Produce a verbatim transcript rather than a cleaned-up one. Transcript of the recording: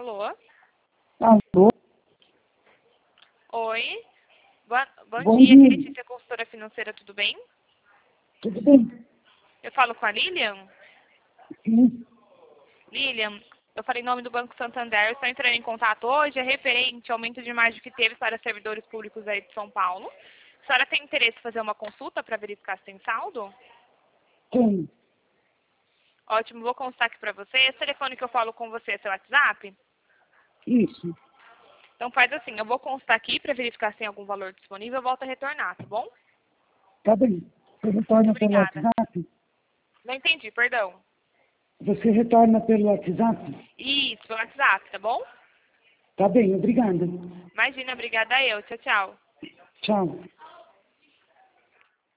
Alô? Alô? Oi? Boa, bom, Bom dia, dia. aqui Letícia, consultora financeira, tudo bem? Tudo bem? Eu falo com a Lilian? Sim. Lilian, eu falei em nome do Banco Santander, eu estou entrando em contato hoje, é referente ao aumento de imagem que teve para servidores públicos aí de São Paulo. A senhora tem interesse em fazer uma consulta para verificar se tem saldo? Tem. Ótimo, vou constar aqui para você. Esse telefone que eu falo com você é seu WhatsApp? Isso. Então faz assim, eu vou constar aqui para verificar se tem algum valor disponível, eu volto a retornar, tá bom? Tá bem. Você Muito retorna pelo obrigada. WhatsApp? Não entendi, perdão. Você retorna pelo WhatsApp? Isso, pelo WhatsApp, tá bom? Tá bem, obrigada. Imagina, obrigada eu. Tchau, tchau. Tchau.